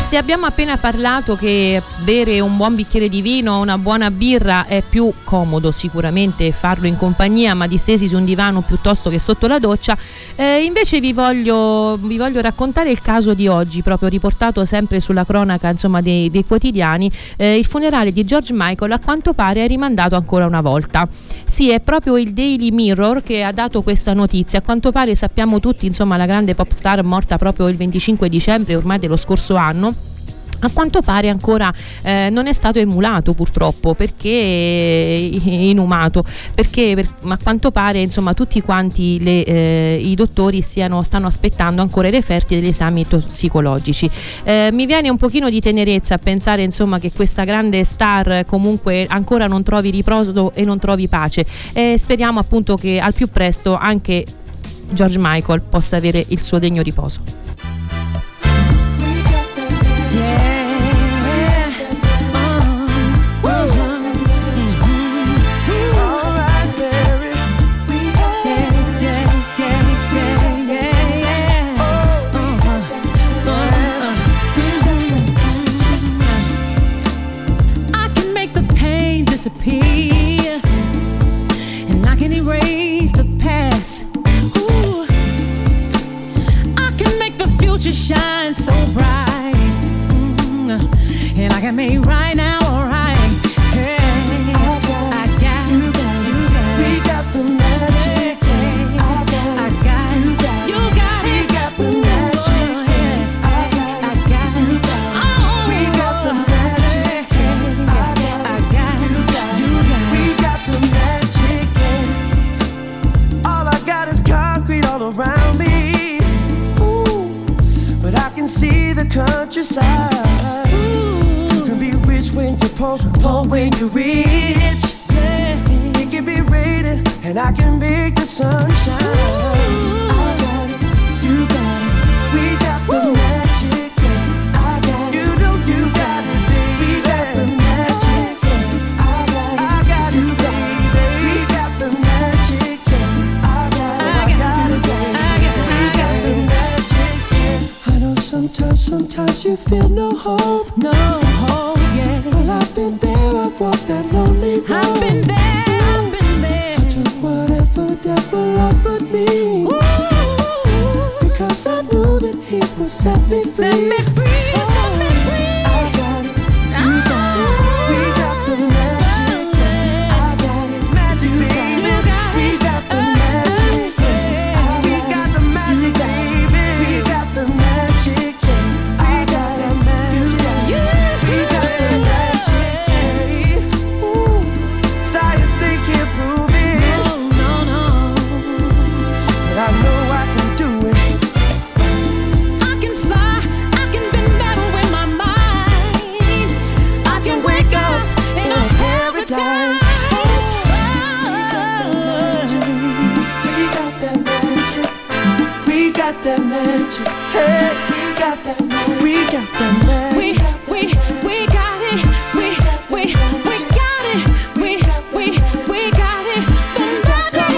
se abbiamo appena parlato che bere un buon bicchiere di vino, una buona birra è più comodo sicuramente farlo in compagnia, ma distesi su un divano piuttosto che sotto la doccia, eh, invece vi voglio, vi voglio raccontare il caso di oggi, proprio riportato sempre sulla cronaca, insomma, dei, dei quotidiani. Eh, il funerale di George Michael a quanto pare è rimandato ancora una volta. Sì, è proprio il Daily Mirror che ha dato questa notizia. A quanto pare sappiamo tutti, insomma, la grande pop star morta proprio il venticinque dicembre ormai dello scorso anno, a quanto pare ancora eh, non è stato emulato, purtroppo, perché inumato, perché per, a quanto pare, insomma, tutti quanti le, eh, i dottori stiano, stanno aspettando ancora i referti degli esami tossicologici. Eh, mi viene un pochino di tenerezza a pensare, insomma, che questa grande star comunque ancora non trovi riposo e non trovi pace, e speriamo appunto che al più presto anche George Michael possa avere il suo degno riposo. Disappear, and I can erase the past. Ooh, I can make the future shine so bright, mm, and I can make right now alright. Hey, I got you, got you, got we got the magic. I got, I got you, got you, got we got the magic. I got, I got you, got oh, we got the magic. All around me, ooh, but I can see the countryside. Ooh, you can be rich when you're poor, poor when you're rich. Yeah, it can be raining, and I can make the sun shine. Ooh, I got it, you got it, we got the magic. Yeah, I got it, you know you got it, baby. We got the magic. Yeah, I got it, I got you, baby. We got the magic. Yeah, I got it, I got it. Sometimes, sometimes you feel no hope, no hope, yeah. Well, I've been there, I've walked that lonely road. I've been there, I've been there. I took whatever devil offered me. Ooh, because I knew that he would set me free. Set me free, oh, set me free. I got it, you got it, we got the magic. Yeah. I got it, magic, you got it, you got it. We got the magic. Yeah. We got the magic, baby. We got the magic. That magic, hey, we got that magic, we got that magic, we, we, we got it, we, we, we got it, we, we, we got it, the magic,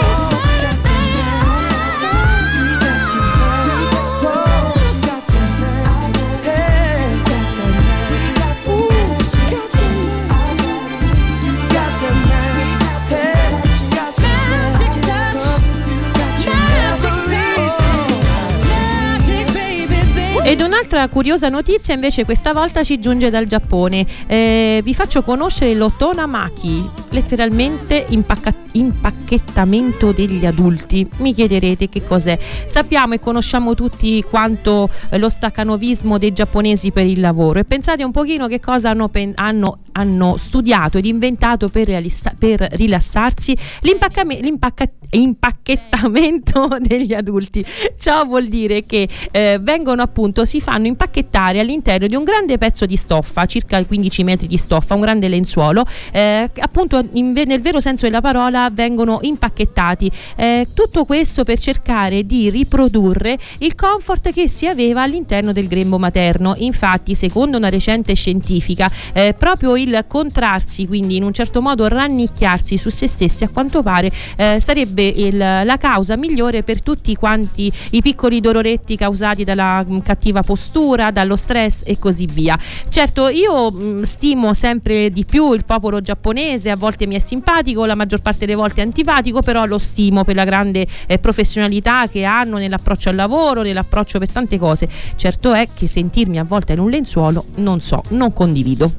Ed un'altra curiosa notizia invece questa volta ci giunge dal Giappone. Eh, vi faccio conoscere l'otonamaki, letteralmente impacca- impacchettamento degli adulti. Mi chiederete che cos'è. Sappiamo e conosciamo tutti quanto eh, lo staccanovismo dei giapponesi per il lavoro, e pensate un pochino che cosa hanno, pen- hanno, hanno studiato ed inventato per, realista- per rilassarsi: l'impaccame- l'impacca- impacchettamento degli adulti. Ciò vuol dire che eh, vengono appunto si fanno impacchettare all'interno di un grande pezzo di stoffa, circa quindici metri di stoffa, un grande lenzuolo, eh, appunto in, nel vero senso della parola vengono impacchettati, eh, tutto questo per cercare di riprodurre il comfort che si aveva all'interno del grembo materno. Infatti, secondo una recente scientifica, eh, proprio il contrarsi, quindi in un certo modo rannicchiarsi su se stessi, a quanto pare eh, sarebbe il, la causa migliore per tutti quanti i piccoli doloretti causati dalla mh, cattiva postura, dallo stress e così via. Certo, io mh, stimo sempre di più il popolo giapponese, a volte mi è simpatico, la maggior parte delle volte è antipatico, però lo stimo per la grande eh, professionalità che hanno nell'approccio al lavoro, nell'approccio per tante cose. Certo è che sentirmi avvolta in un lenzuolo, non so, non condivido.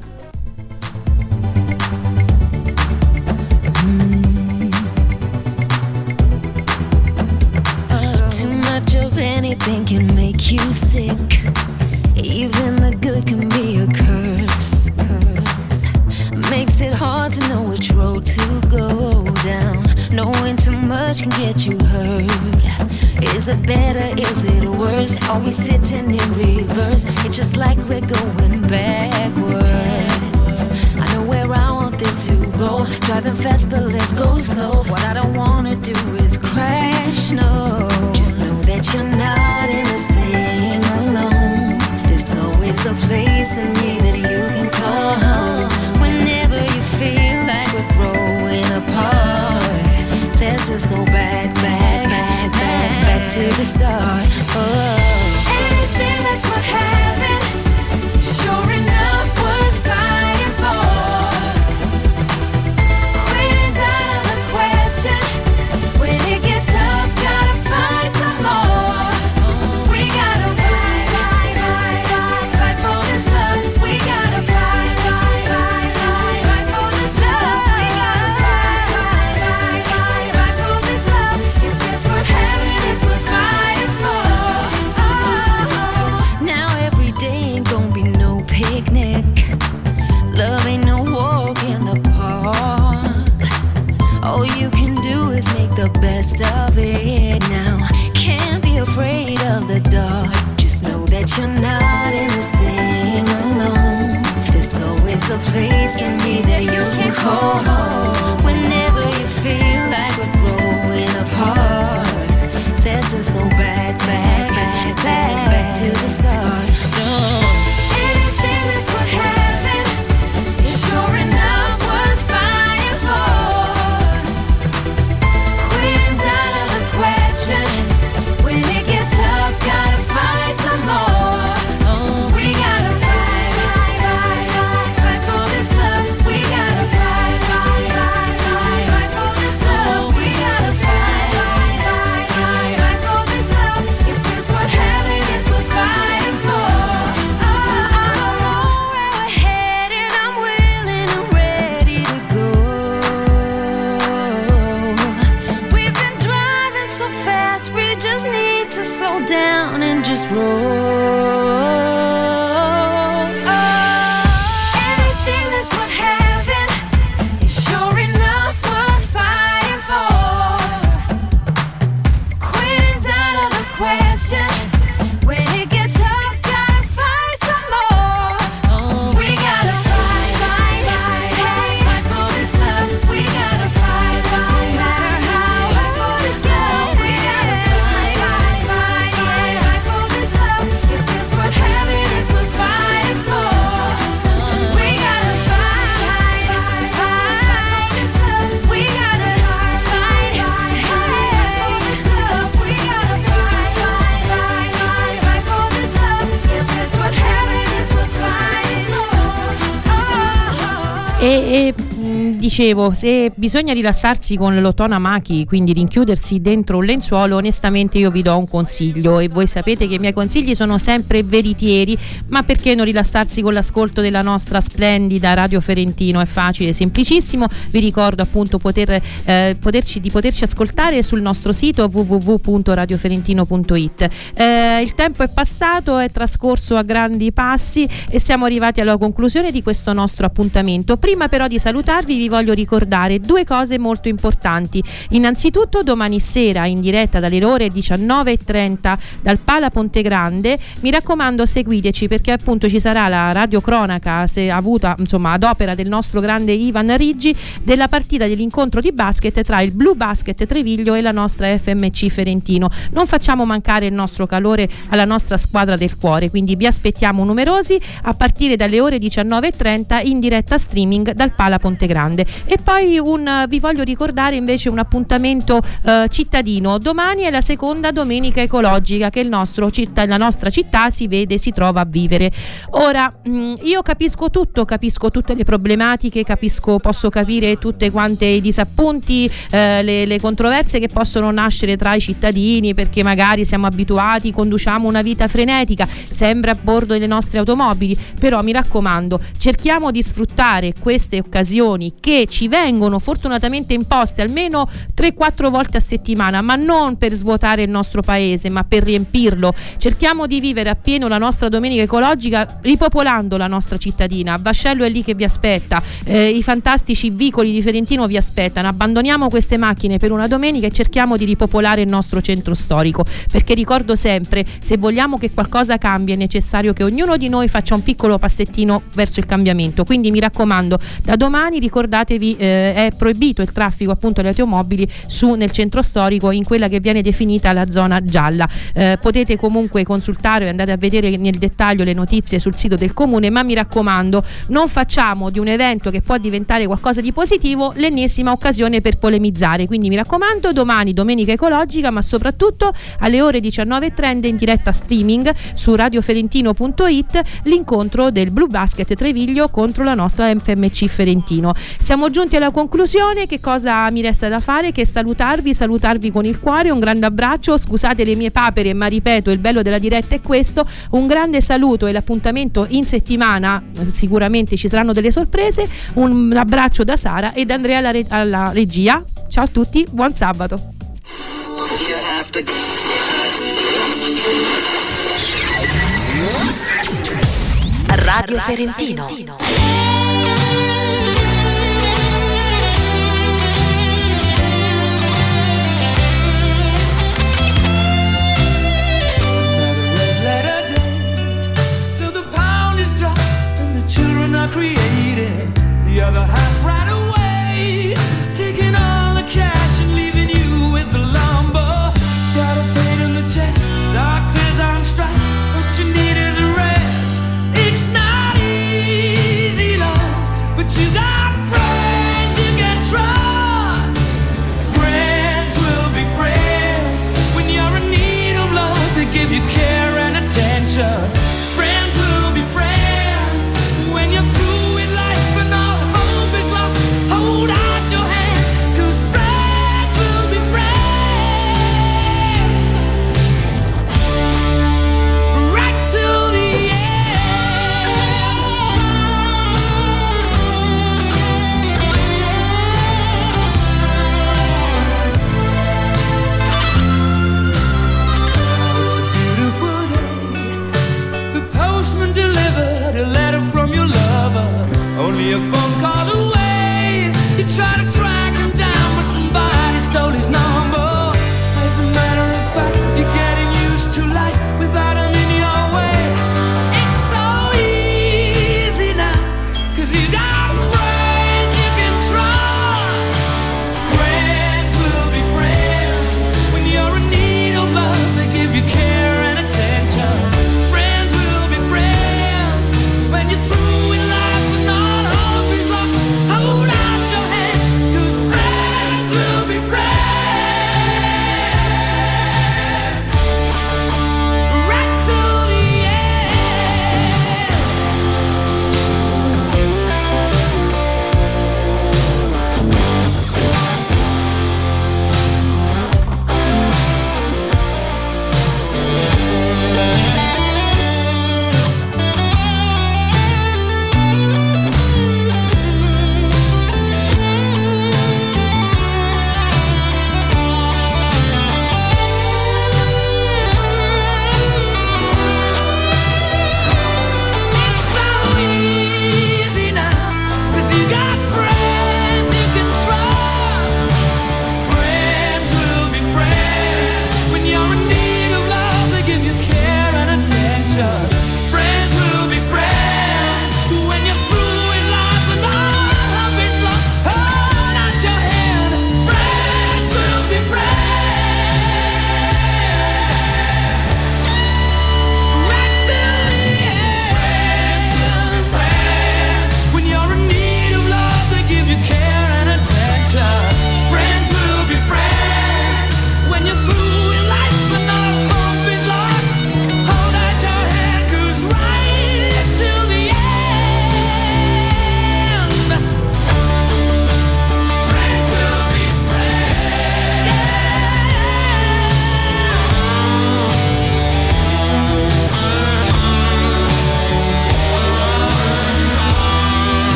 Too much of anything can make you sick. Even the good can be a curse. Curse makes it hard to know which road to go down. Knowing too much can get you hurt. Is it better? Is it worse? Are we sitting in reverse? It's just like we're going backwards. I know where I want this to go. Driving fast, but let's go slow. What I don't wanna do is crash, no. Just know that you're not in this thing alone. There's always a place in me that you can call home. Whenever you feel like we're growing apart, let's just go back, back, back, back, back to the start. Oh. Anything that's worth having, sure enough worth fighting for. Quitting's out of the question. When it gets tough, gotta find some more. We gotta fight, fight, fight, fight, fight for this love. We gotta fight, fight, fight, fight, fight for this love. We gotta fight, fight, fight, fight, fight for this love. If it's worth having, it's worth fighting for. Oh, now every day ain't gonna be no picnic. Love ain't no walk in the park. All you can do is make the best of it now. Can't be afraid of the dark. Just know that you're not in this thing alone. There's always a place in me that you can call home. Whenever you feel like we're growing apart, let's just go back, back, back, back, back to the start. No. Anything that's worth having is sure enough worth fighting for. Quitting's out of the question. When it gets tough, gotta fight some more. We gotta fight, fight, fight, fight, fight for this love. We gotta fight, fight, fight, fight, fight for this love. We gotta fight, fight, fight, fight, fight for this love. If it's worth having, it's worth fighting for. Oh, I don't know where we're headed. I'm willing and ready to go. We've been driving so fast, we just need to slow down and just roll. Oh, anything that's worth having is sure enough worth fighting for. Quitting's out of the question. When it gets tough, gotta fight some more. We gotta fight, fight, fight, fight, fight for this love. We gotta fight, fight, fight, fight, fight for this love. We gotta fight, fight, fight, fight, fight for this love. If it's worth having, it's worth fighting for. We gotta fight, fight, fight, fight for this love. We gotta fight, fight, fight, fight for this love. We gotta fight, fight, fight, fight, fight for this love. If it's worth having, it's worth fighting for. Oh. E, e mh, dicevo, se bisogna rilassarsi con l'otonamaki, quindi rinchiudersi dentro un lenzuolo, onestamente io vi do un consiglio, e voi sapete che i miei consigli sono sempre veritieri, ma perché non rilassarsi con l'ascolto della nostra splendida Radio Ferentino? È facile, semplicissimo. Vi ricordo appunto poter, eh, poterci, di poterci ascoltare sul nostro sito w w w punto radio ferentino punto i t. Eh, il tempo è passato, è trascorso a grandi passi e siamo arrivati alla conclusione di questo nostro appuntamento. Prima Prima però di salutarvi vi voglio ricordare due cose molto importanti. Innanzitutto domani sera in diretta dalle ore diciannove e trenta dal Pala Ponte Grande, mi raccomando seguiteci, perché appunto ci sarà la radiocronaca se avuta insomma ad opera del nostro grande Ivan Riggi della partita dell'incontro di basket tra il Blue Basket Treviglio e la nostra F M C Ferentino. Non facciamo mancare il nostro calore alla nostra squadra del cuore, quindi vi aspettiamo numerosi a partire dalle ore diciannove e trenta in diretta streaming dal Pala Ponte Grande. E poi un, vi voglio ricordare invece un appuntamento eh, cittadino. Domani è la seconda domenica ecologica che il nostro città, la nostra città si vede, si trova a vivere. Ora mh, io capisco tutto, capisco tutte le problematiche, capisco, posso capire tutte quante i disappunti, eh, le, le controversie che possono nascere tra i cittadini, perché magari siamo abituati, conduciamo una vita frenetica, sempre a bordo delle nostre automobili. Però mi raccomando, cerchiamo di sfruttare queste occasioni che ci vengono fortunatamente imposte almeno tre quattro volte a settimana, ma non per svuotare il nostro paese, ma per riempirlo. Cerchiamo di vivere appieno la nostra domenica ecologica ripopolando la nostra cittadina. Vascello è lì che vi aspetta, eh, i fantastici vicoli di Ferentino vi aspettano. Abbandoniamo queste macchine per una domenica e cerchiamo di ripopolare il nostro centro storico, perché ricordo sempre, se vogliamo che qualcosa cambi è necessario che ognuno di noi faccia un piccolo passettino verso il cambiamento. Quindi mi raccomando, da domani ricordatevi, eh, è proibito il traffico appunto delle automobili su nel centro storico, in quella che viene definita la zona gialla. Eh, potete comunque consultare e andate a vedere nel dettaglio le notizie sul sito del comune, ma mi raccomando, non facciamo di un evento che può diventare qualcosa di positivo l'ennesima occasione per polemizzare. Quindi mi raccomando, domani domenica ecologica, ma soprattutto alle ore diciannove e trenta in diretta streaming su radioferentino punto it l'incontro del Blue Basket Treviglio contro la nostra F M C Ferentino. Siamo giunti alla conclusione, che cosa mi resta da fare che salutarvi, salutarvi con il cuore, un grande abbraccio, scusate le mie papere, ma ripeto, il bello della diretta è questo, un grande saluto e l'appuntamento in settimana, sicuramente ci saranno delle sorprese, un abbraccio da Sara e da Andrea alla, re- alla regia. Ciao a tutti, buon sabato. Radio Ferentino